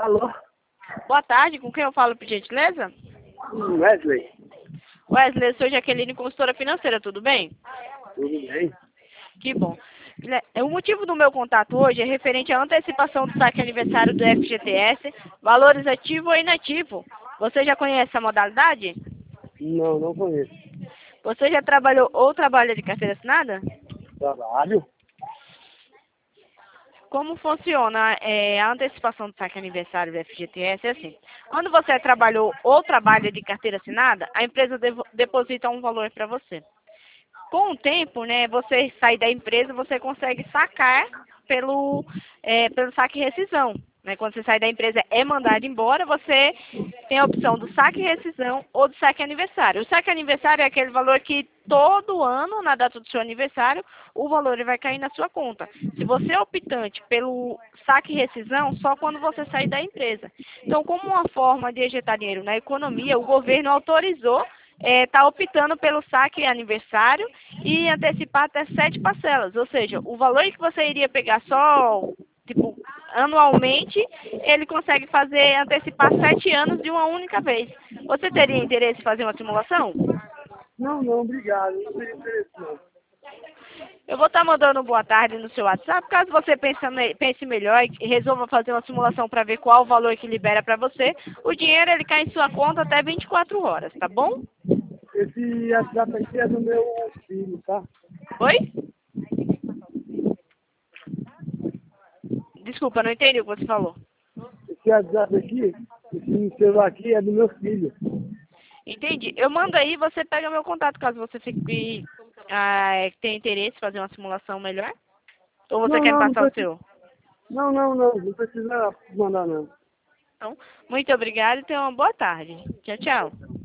Alô? Boa tarde, com quem eu falo, por gentileza? Wesley. Wesley, eu sou Jaqueline, consultora financeira, tudo bem? Tudo bem? Que bom. O motivo do meu contato hoje é referente à antecipação do saque aniversário do FGTS, valores ativo ou inativo. Você já conhece essa modalidade? Não, não conheço. Você já trabalhou ou trabalha de carteira assinada? Trabalho? Como funciona a antecipação do saque aniversário do FGTS? É assim, quando você trabalhou ou trabalha de carteira assinada, a empresa deposita um valor para você. Com o tempo, né, você sair da empresa, você consegue sacar pelo saque e rescisão. Né? Quando você sai da empresa é mandado embora, você tem a opção do saque e rescisão ou do saque aniversário. O saque aniversário é aquele valor que todo ano, na data do seu aniversário, o valor vai cair na sua conta. Se você é optante pelo saque e rescisão, só quando você sair da empresa. Então, como uma forma de injetar dinheiro na economia, o governo autorizou está optando pelo saque aniversário e antecipar até 7 parcelas. Ou seja, o valor que você iria pegar só, tipo, anualmente, ele consegue fazer antecipar 7 anos de uma única vez. Você teria interesse em fazer uma simulação? Não, não, obrigado. Não teria interesse, não. Eu vou estar mandando boa tarde no seu WhatsApp. Caso você pense melhor e resolva fazer uma simulação para ver qual o valor que libera para você, o dinheiro ele cai em sua conta até 24 horas, tá bom? Esse WhatsApp aqui é do meu filho, tá? Oi? Desculpa, não entendi o que você falou. Esse WhatsApp aqui, esse celular aqui é do meu filho. Entendi. Eu mando aí, você pega meu contato caso você fique tenha interesse em fazer uma simulação melhor. Ou você Não, quer me não, não passar o precisa. seu? Não, não, não. Não precisa mandar, não. Então, muito obrigada e tenha uma boa tarde. Tchau, tchau.